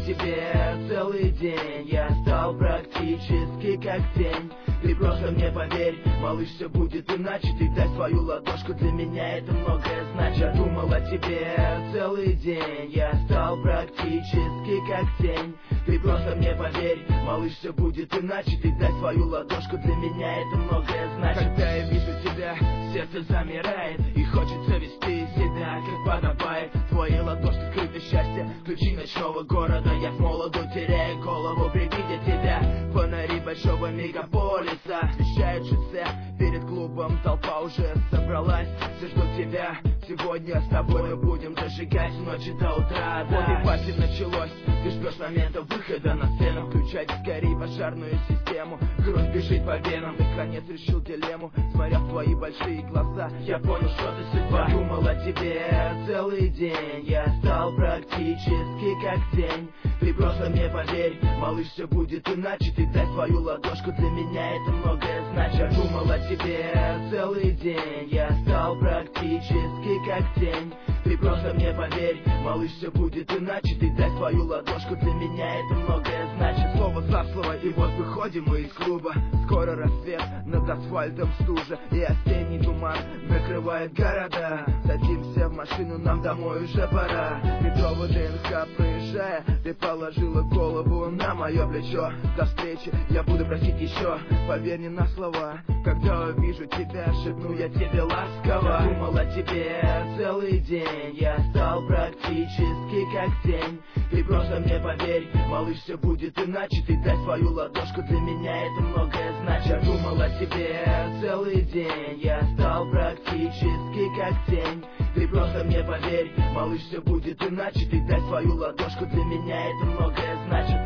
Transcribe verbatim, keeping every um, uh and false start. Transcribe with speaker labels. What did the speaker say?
Speaker 1: тебе целый день. Я стал практически как тень. Ты просто мне поверь, малыш, все будет иначе. Ты дай свою ладошку, для меня это многое значит. Я думал о тебе целый день. Я стал практически как тень. Ты просто мне поверь, малыш, все будет иначе. Ты дай свою ладошку, для меня это многое значит. Когда я вижу тебя, сердце замирает, и хочется вести себя, как подобает. Твои ладошки скрыты счастье, ключи ночного города. Я с молоду теряю голову при виде тебя. Фонари большого мегаполиса освещают шоссе, перед клубом толпа уже собралась. Все ждут тебя, сегодня с тобой мы будем зажигать с ночи до утра. Вот и пати началось, ты ждешь момента выхода на сцену. Включайте скорее пожарную систему, кровь бежит по венам. Наконец решил дилемму, смотря в твои большие глаза, я понял, что ты судьба. Я думал о тебе целый день. Я стал практически как тень. Ты просто мне поверь, малыш, все будет иначе. Ты дай свою ладошку, для меня это многое значит. Я думал о тебе целый день. Я стал практически как тень. Ты просто мне поверь, малыш, все будет иначе. Ты дай свою ладошку, для меня это многое значит. Слово за слово, и вот выходим мы из клуба. Скоро рассвет, над асфальтом стужа, и осенний туман накрывает города. Садимся в машину, нам домой уже пора. Метровый ДНХ проезжая, ты положила голову на мое плечо. До встречи я буду просить еще, поверь мне на слова. Когда увижу тебя, шепну я тебе ласково. Я думал о тебе целый день. Я стал практически как тень. Ты просто мне поверь, малыш, все будет иначе. Ты дай свою ладошку, для меня это многое значит. Я думал о тебе целый день. Я стал практически как тень. Ты просто мне поверь, малыш, все будет иначе. Ты дай свою ладошку, для меня это многое значит.